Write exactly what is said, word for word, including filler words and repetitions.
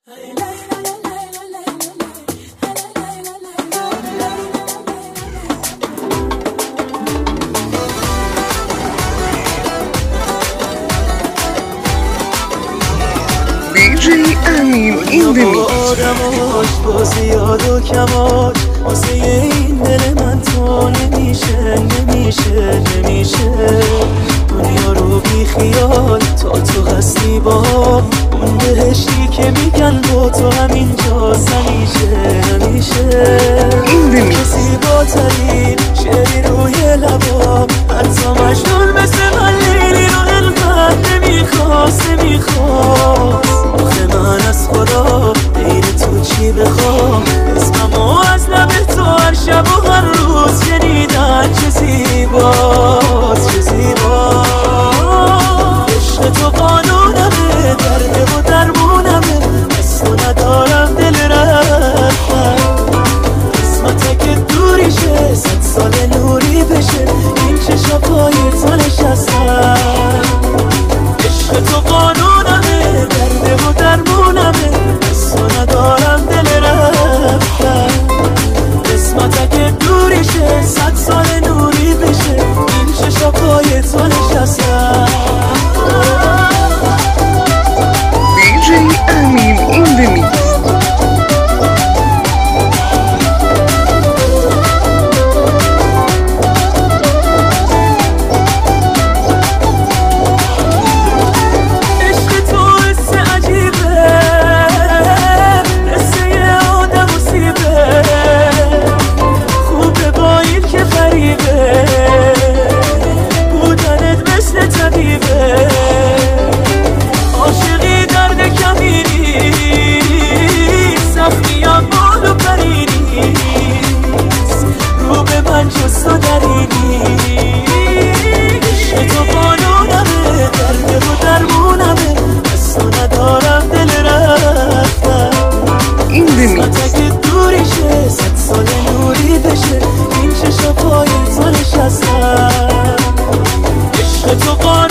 دیجی امین این دمیکس آدماش با زیاد و کماش واسه این دل من تو نمیشه نمیشه نمیشه دنیا رو بی خیال تا تو هستی با اون بهشتی که میگن با تو همینجاست همیشه همیشه کسی با ترین شعری روی لبام حتی مجنون مثل من لیلی رو انقدر نمیخواست نمیخواست آخه من از خدا غیر تو چی بخوام اسممو از لب تو هر شب و هر روز شنیدن چه زیباست چه زیباست عشق تو قانونمه درد و درمونمه از تو ندارم دل رفتن قسمته که دوری شه صد سال نوری بشه این چشا پای تو نشستن عشق تو قانونمه درد و درمونمه از تو ندارم دل رفتن قسمته که دوری شه صد سال نوری بشه این چشا پای تو نشستن دیجی امین این دمیکس عاشقی درد کمی نیست سختیان بال و پری نیست رو به من جز تو دری نیست عشق تو قانونمه درد و درمونمه از تو ندارم دل رفتن این قسمته که دوری شه صد سال نوری بشه این چشا پای تو نشستن عشق تو قانونمه